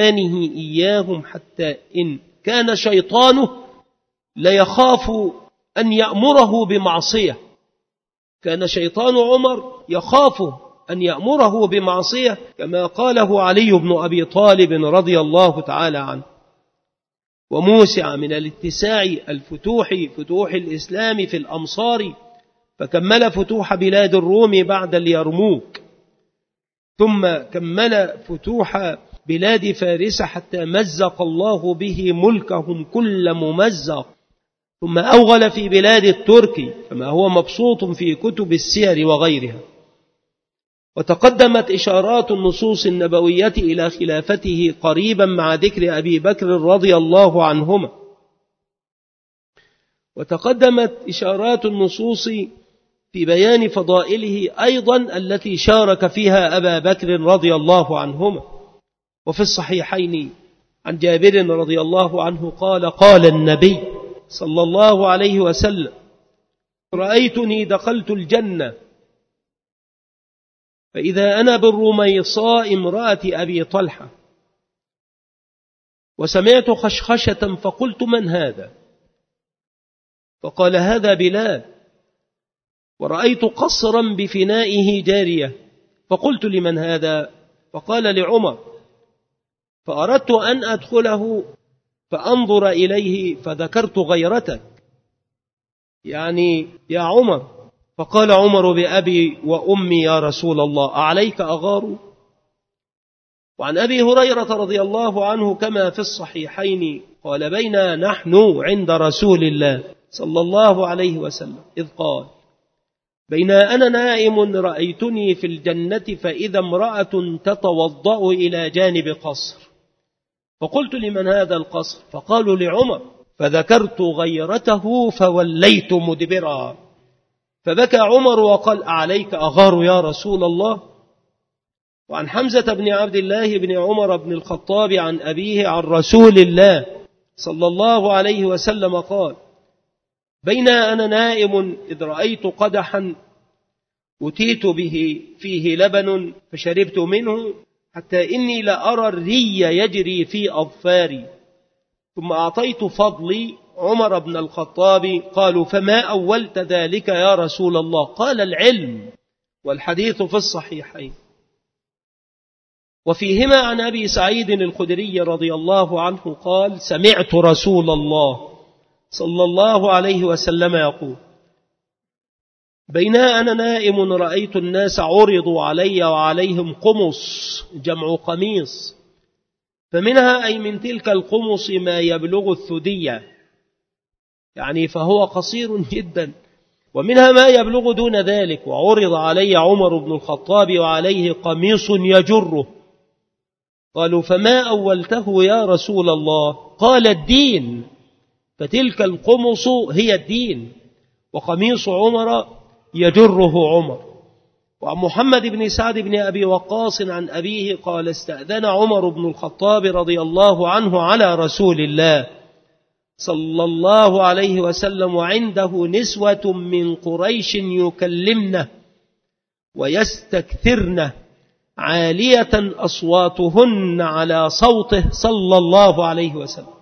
A: وإثخانه إياهم، حتى إن كان شيطانه ليخاف أن يأمره بمعصية. كان شيطان عمر يخاف أن يأمره بمعصية كما قاله علي بن أبي طالب رضي الله تعالى عنه. وموسع من الاتساع فتوح الإسلام في الأمصار، فكمل فتوح بلاد الروم بعد اليرموك، ثم كمل فتوح بلاد فارس حتى مزق الله به ملكهم كل ممزق، ثم أوغل في بلاد الترك كما هو مبسوط في كتب السير وغيرها. وتقدمت إشارات النصوص النبوية إلى خلافته قريبا مع ذكر أبي بكر رضي الله عنهما، وتقدمت إشارات النصوص في بيان فضائله أيضا التي شارك فيها أبا بكر رضي الله عنهما. وفي الصحيحين عن جابر رضي الله عنه قال: قال النبي صلى الله عليه وسلم: رأيتني دخلت الجنة فإذا أنا بالرميصاء امرأة أبي طلحة، وسمعت خشخشة فقلت: من هذا؟ فقال: هذا بلال. ورأيت قصرا بفنائه جارية، فقلت: لمن هذا؟ فقال: لعمر. فأردت أن أدخله فأنظر إليه فذكرت غيرتك، يعني يا عمر. فقال عمر: بأبي وأمي يا رسول الله، أعليك أغار؟ وعن أبي هريرة رضي الله عنه كما في الصحيحين قال: بينا نحن عند رسول الله صلى الله عليه وسلم إذ قال: بينا أنا نائم رأيتني في الجنة فإذا امرأة تتوضأ إلى جانب قصر، فقلت: لمن هذا القصر؟ فقالوا: لعمر. فذكرت غيرته فوليت مدبرا، فبكى عمر وقال: أعليك أغار يا رسول الله؟ وعن حمزة بن عبد الله بن عمر بن الخطاب عن أبيه عن رسول الله صلى الله عليه وسلم قال: بين أنا نائم إذ رأيت قدحا أتيت به فيه لبن فشربت منه حتى إني لأرى الري يجري في أظفاري، ثم أعطيت فضلي عمر بن الخطاب. قالوا: فما أولت ذلك يا رسول الله؟ قال: العلم. والحديث في الصحيحين. وفيهما عن أبي سعيد الخدري رضي الله عنه قال: سمعت رسول الله صلى الله عليه وسلم يقول: بينا أنا نائم رأيت الناس عرضوا علي وعليهم قمص، جمع قميص، فمنها أي من تلك القمص ما يبلغ الثدية، يعني فهو قصير جدا، ومنها ما يبلغ دون ذلك. وعرض علي عمر بن الخطاب وعليه قميص يجره. قالوا: فما أولته يا رسول الله؟ قال: الدين. فتلك القمص هي الدين، وقميص عمر يجره عمر. وعن محمد بن سعد بن أبي وقاص عن أبيه قال: استأذن عمر بن الخطاب رضي الله عنه على رسول الله صلى الله عليه وسلم وعنده نسوة من قريش يكلمنه ويستكثرنه عالية أصواتهن على صوته صلى الله عليه وسلم.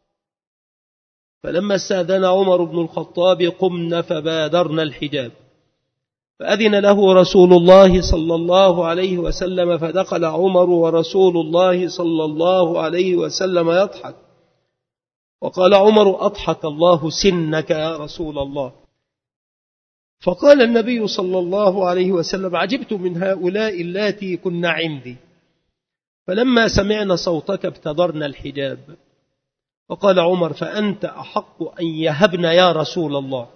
A: فلما استأذن عمر بن الخطاب قمنا فبادرنا الحجاب، فأذن له رسول الله صلى الله عليه وسلم، فدخل عمر ورسول الله صلى الله عليه وسلم يضحك، وقال عمر: أضحك الله سنك يا رسول الله. فقال النبي صلى الله عليه وسلم: عجبت من هؤلاء اللاتي كن عندي، فلما سمعنا صوتك ابتدرنا الحجاب. فقال عمر: فأنت أحق أن يهبن يا رسول الله.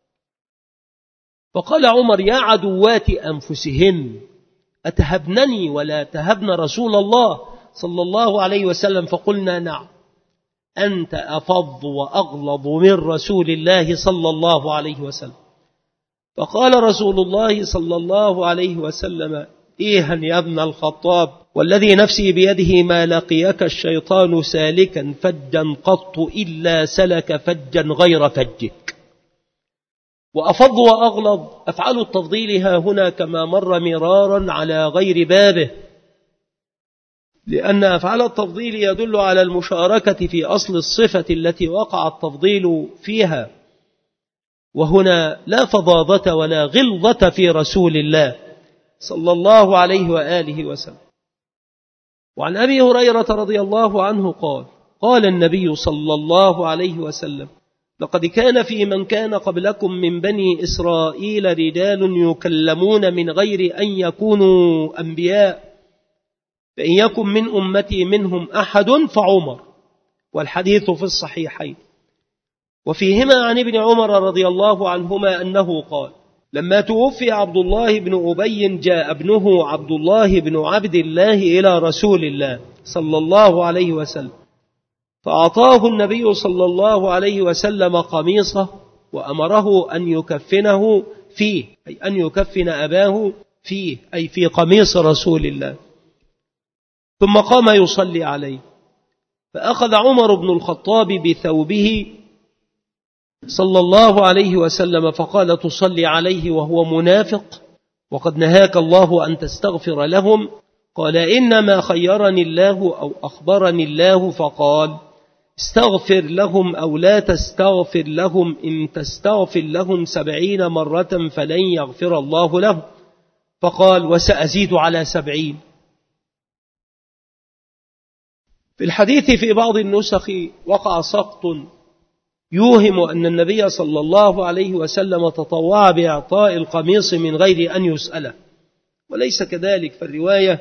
A: فقال عمر: يا عدوات أنفسهن أتهبنني ولا تهبن رسول الله صلى الله عليه وسلم؟ فقلنا: نعم، أنت أفض وأغلظ من رسول الله صلى الله عليه وسلم. فقال رسول الله صلى الله عليه وسلم: إيها يا ابن الخطاب، والذي نفسي بيده ما لقيك الشيطان سالكا فجا قط إلا سلك فجا غير فجك. وأفض وأغلظ أفعال التفضيل ها هنا كما مر مرارا على غير بابه، لأن أفعال التفضيل يدل على المشاركة في أصل الصفة التي وقع التفضيل فيها، وهنا لا فظاظة ولا غلظة في رسول الله صلى الله عليه وآله وسلم. وعن أبي هريرة رضي الله عنه قال النبي صلى الله عليه وسلم: لقد كان في من كان قبلكم من بني إسرائيل رجال يكلمون من غير أن يكونوا أنبياء، فإن يكن من أمتي منهم أحد فعمر. والحديث في الصحيحين. وفيهما عن ابن عمر رضي الله عنهما أنه قال: لما توفي عبد الله بن أبي جاء ابنه عبد الله بن عبد الله إلى رسول الله صلى الله عليه وسلم، فأعطاه النبي صلى الله عليه وسلم قميصه وأمره أن يكفنه فيه، أي أن يكفن أباه فيه، أي في قميص رسول الله. ثم قام يصلي عليه، فأخذ عمر بن الخطاب بثوبه صلى الله عليه وسلم فقال: تصلي عليه وهو منافق وقد نهاك الله أن تستغفر لهم؟ قال: إنما خيرني الله أو أخبرني الله فقال: استغفر لهم أو لا تستغفر لهم، إن تستغفر لهم 70 مرة فلن يغفر الله لهم. فقال: وسأزيد على 70. في الحديث في بعض النسخ وقع سقط يوهم أن النبي صلى الله عليه وسلم تطوع بإعطاء القميص من غير أن يسأله، وليس كذلك. فالرواية: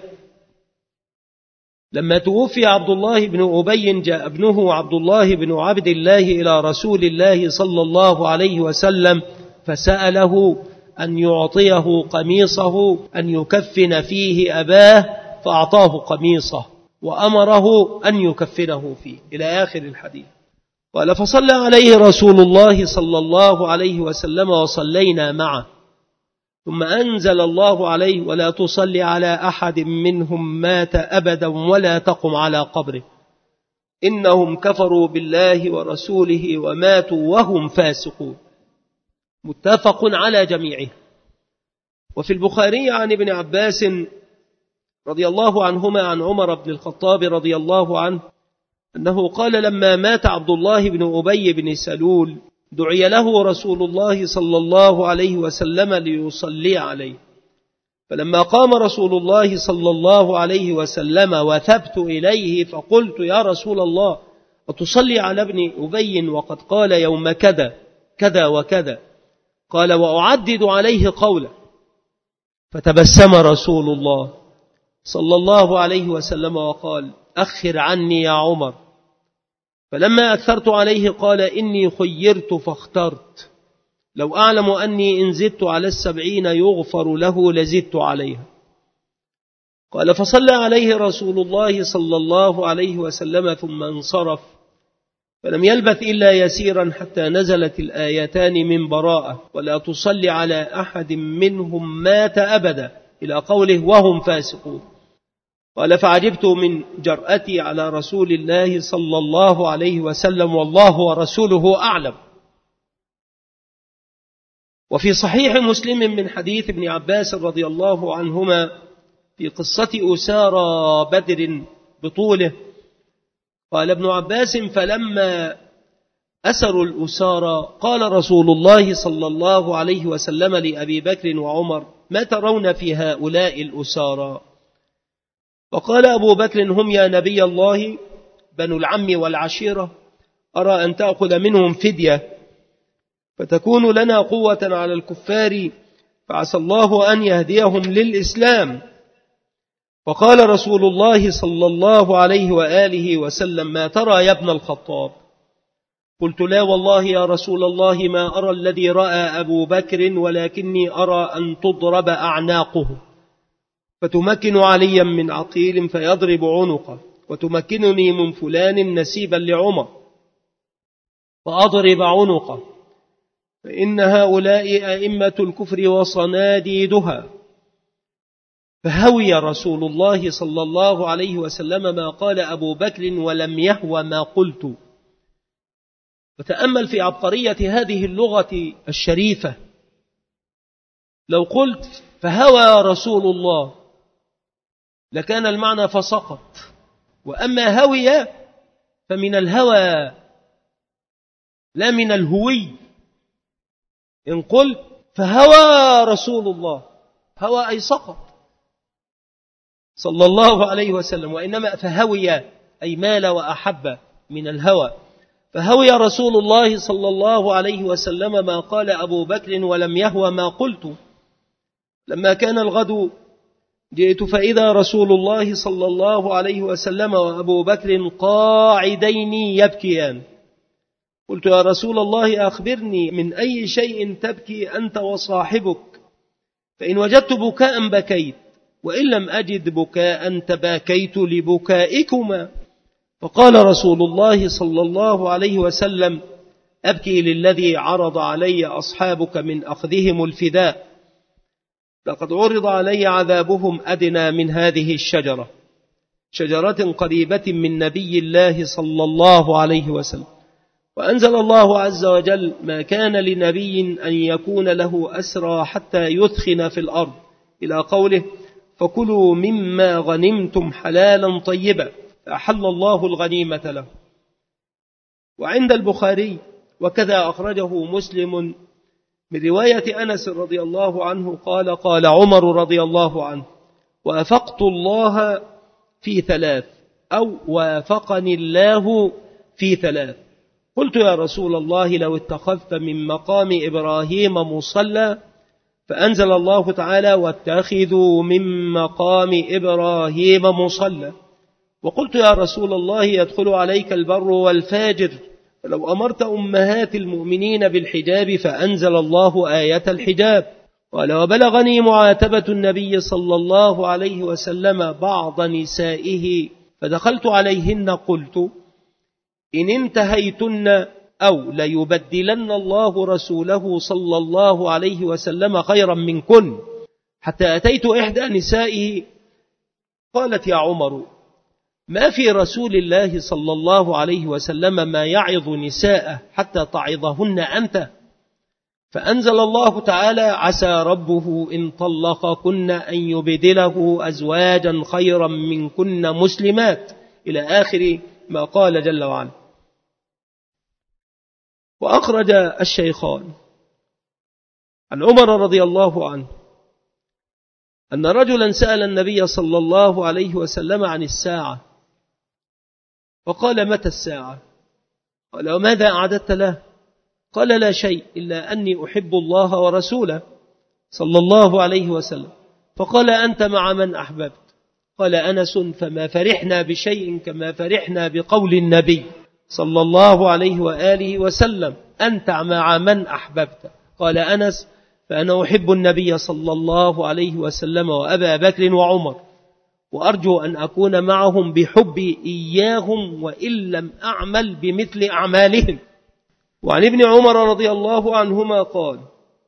A: لما توفي عبد الله بن أبي جاء ابنه عبد الله بن عبد الله إلى رسول الله صلى الله عليه وسلم فسأله أن يعطيه قميصه أن يكفن فيه أباه، فأعطاه قميصه وأمره أن يكفنه فيه، إلى آخر الحديث. قال: فصلى عليه رسول الله صلى الله عليه وسلم وصلينا معه، ثم أنزل الله عليه: ولا تصلي على أحد منهم مات أبدا ولا تقم على قبره، إنهم كفروا بالله ورسوله وماتوا وهم فاسقون. متفق على جميعه. وفي البخاري عن ابن عباس رضي الله عنهما عن عمر بن الخطاب رضي الله عنه أنه قال: لما مات عبد الله بن أبي بن سلول دعي له رسول الله صلى الله عليه وسلم ليصلي عليه، فلما قام رسول الله صلى الله عليه وسلم وثبت إليه فقلت: يا رسول الله، أتصلي على ابن أبي وقد قال يوم كذا كذا وكذا؟ قال: وأعدد عليه قوله. فتبسم رسول الله صلى الله عليه وسلم وقال: أخر عني يا عمر. فلما أكثرت عليه قال: إني خيرت فاخترت، لو أعلم أني إن زدت على 70 يغفر له لزدت عليها. قال: فصلى عليه رسول الله صلى الله عليه وسلم ثم انصرف، فلم يلبث إلا يسيرا حتى نزلت الآيتان من براءة: ولا تصلي على أحد منهم مات أبدا، إلى قوله: وهم فاسقون. قال: فعجبت من جرأتي على رسول الله صلى الله عليه وسلم، والله ورسوله أعلم. وفي صحيح مسلم من حديث ابن عباس رضي الله عنهما في قصة أسارى بدر بطوله، قال ابن عباس: فلما أسروا الأسارى قال رسول الله صلى الله عليه وسلم لأبي بكر وعمر: ما ترون في هؤلاء الأسارى؟ فقال أبو بكر: هم يا نبي الله بنو العم والعشيرة، أرى أن تأخذ منهم فدية فتكون لنا قوة على الكفار، فعسى الله أن يهديهم للإسلام. فقال رسول الله صلى الله عليه وآله وسلم: ما ترى يا ابن الخطاب؟ قلت: لا والله يا رسول الله ما أرى الذي رأى أبو بكر، ولكني أرى أن تضرب أعناقه، فتمكن عليا من عقيل فيضرب عنقه، وتمكنني من فلان نسيبا لعمر فأضرب عنقه، فإن هؤلاء أئمة الكفر وصناديدها. فهوي رسول الله صلى الله عليه وسلم ما قال أبو بكر ولم يهوى ما قلت. وتأمل في عبقرية هذه اللغة الشريفة. لو قلت فهوى رسول الله لكان المعنى فسقط، وأما هوي فمن الهوى لا من الهوي. إن قلت فهوى رسول الله، هوى أي سقط صلى الله عليه وسلم، وإنما فهوي أي مال وأحب من الهوى. فهوي رسول الله صلى الله عليه وسلم ما قال أبو بكر ولم يهوى ما قلت. لما كان الغد جئت فإذا رسول الله صلى الله عليه وسلم وأبو بكر قاعدين يبكيان. قلت يا رسول الله أخبرني من أي شيء تبكي أنت وصاحبك؟ فإن وجدت بكاء بكيت، وإن لم أجد بكاء تباكيت لبكائكما. فقال رسول الله صلى الله عليه وسلم أبكي للذي عرض علي أصحابك من أخذهم الفداء، لقد عرض علي عذابهم أدنى من هذه الشجرة، شجرة قريبة من نبي الله صلى الله عليه وسلم. وأنزل الله عز وجل ما كان لنبي أن يكون له أسرى حتى يثخن في الأرض، إلى قوله فكلوا مما غنمتم حلالا طيبا، فأحل الله الغنيمة له. وعند البخاري وكذا أخرجه مسلم من رواية أنس رضي الله عنه قال قال عمر رضي الله عنه وافقت الله في ثلاث، أو وافقني الله في ثلاث. قلت يا رسول الله لو اتخذت من مقام إبراهيم مصلى، فأنزل الله تعالى واتخذوا من مقام إبراهيم مصلى. وقلت يا رسول الله يدخل عليك البر والفاجر، فلو أمرت أمهات المؤمنين بالحجاب، فأنزل الله آية الحجاب. قال وبلغني معاتبة النبي صلى الله عليه وسلم بعض نسائه، فدخلت عليهن قلت إن انتهيتن أو ليبدلن الله رسوله صلى الله عليه وسلم خيرا منكن، حتى أتيت إحدى نسائه قالت يا عمر ما في رسول الله صلى الله عليه وسلم ما يعظ نساءه حتى تعظهن أنت. فأنزل الله تعالى عسى ربه إن طلقكن أن يبدله أزواجا خيرا منكن مسلمات، إلى آخر ما قال جل وعلا. وأخرج الشيخان عن عمر رضي الله عنه أن رجلا سأل النبي صلى الله عليه وسلم عن الساعة، فقال متى الساعة؟ قال وماذا أعددت له؟ قال لا شيء إلا أني أحب الله ورسوله صلى الله عليه وسلم. فقال أنت مع من أحببت؟ قال أنس فما فرحنا بشيء كما فرحنا بقول النبي صلى الله عليه وآله وسلم أنت مع من أحببت. قال أنس فأنا أحب النبي صلى الله عليه وسلم وأبا بكر وعمر، وأرجو أن أكون معهم بحبي إياهم وإن لم أعمل بمثل أعمالهم. وعن ابن عمر رضي الله عنهما قال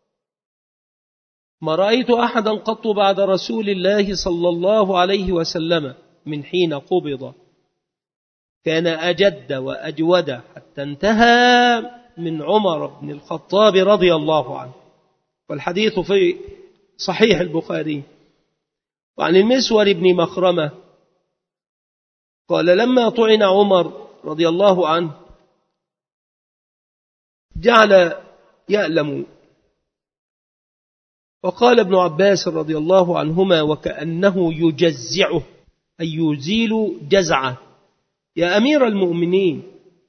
A: ما رأيت أحدا قط بعد رسول الله صلى الله عليه وسلم من حين قبض كان أجد وأجود حتى انتهى من عمر بن الخطاب رضي الله عنه. والحديث في صحيح البخاري. وعن المسور بن مخرمة قال لما طعن عمر رضي الله عنه جعل يألم، وقال ابن عباس رضي الله عنهما وكأنه يجزعه أي يزيل جزعه يا أمير المؤمنين،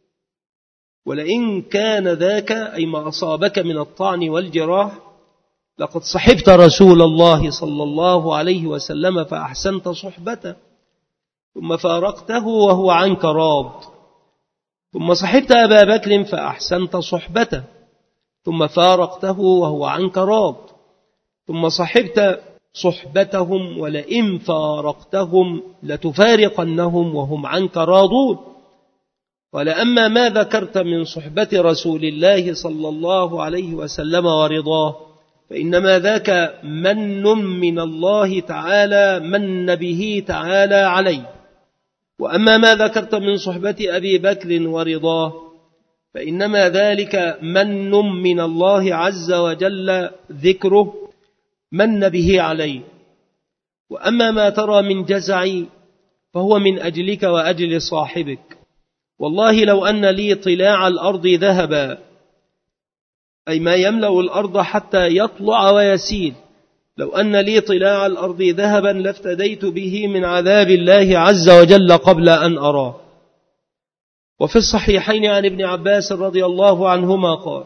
A: ولئن كان ذاك أي ما أصابك من الطعن والجراح لقد صحبت رسول الله صلى الله عليه وسلم فأحسنت صحبته، ثم فارقته وهو عنك راض، ثم صحبت أبا بكر فأحسنت صحبته، ثم فارقته وهو عنك راض، ثم صحبت صحبتهم ولئن فارقتهم لتفارقنهم وهم عنك راضون. قال أما ما ذكرت من صحبة رسول الله صلى الله عليه وسلم ورضاه فإنما ذاك من من الله تعالى من به تعالى عليه. وأما ما ذكرت من صحبة أبي بكر ورضاه فإنما ذلك من من الله عز وجل ذكره من به عليه. وأما ما ترى من جزعي فهو من أجلك وأجل صاحبك، والله لو أن لي طلاع الأرض ذهبا أي ما يملأ الأرض حتى يطلع ويسيل. لو أن لي طلاع الأرض ذهبا لافتديت به من عذاب الله عز وجل قبل أن أراه. وفي الصحيحين عن ابن عباس رضي الله عنهما قال: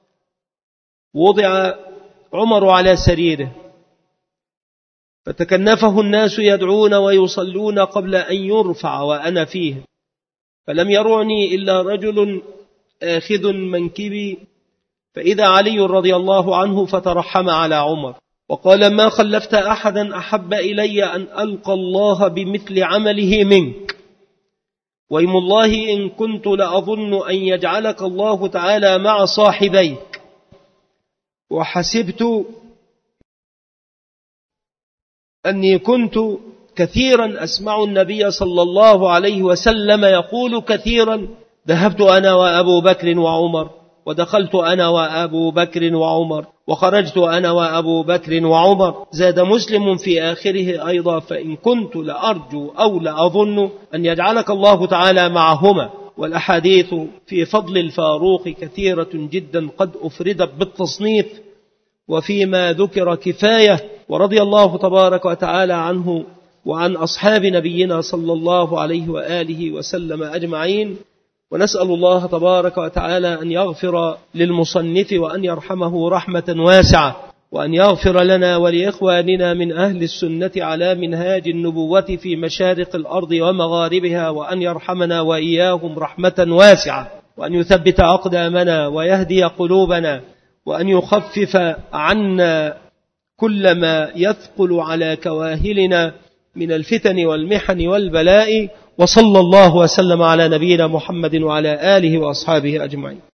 A: وضع عمر على سريره فتكنفه الناس يدعون ويصلون قبل أن يرفع وأنا فيه، فلم يرعني إلا رجل آخذ منكبي، فإذا علي رضي الله عنه فترحم على عمر وقال: ما خلفت أحدا أحب إلي أن ألقى الله بمثل عمله منك، وإيم الله إن كنت لأظن أن يجعلك الله تعالى مع صاحبيك، وحسبت أني كنت كثيرا أسمع النبي صلى الله عليه وسلم يقول كثيرا: ذهبت أنا وأبو بكر وعمر، ودخلت أنا وأبو بكر وعمر، وخرجت أنا وأبو بكر وعمر. زاد مسلم في آخره أيضا: فإن كنت لأرجو أو لأظن أن يجعلك الله تعالى معهما. والأحاديث في فضل الفاروق كثيرة جدا قد أفردت بالتصنيف، وفيما ذكر كفاية. ورضي الله تبارك وتعالى عنه وعن أصحاب نبينا صلى الله عليه وآله وسلم أجمعين. ونسأل الله تبارك وتعالى أن يغفر للمصنف وأن يرحمه رحمة واسعة، وأن يغفر لنا ولإخواننا من أهل السنة على منهاج النبوة في مشارق الأرض ومغاربها، وأن يرحمنا وإياهم رحمة واسعة، وأن يثبت أقدامنا ويهدي قلوبنا، وأن يخفف عنا كل ما يثقل على كواهلنا من الفتن والمحن والبلاء. وصلى الله وسلم على نبينا محمد وعلى آله وأصحابه أجمعين.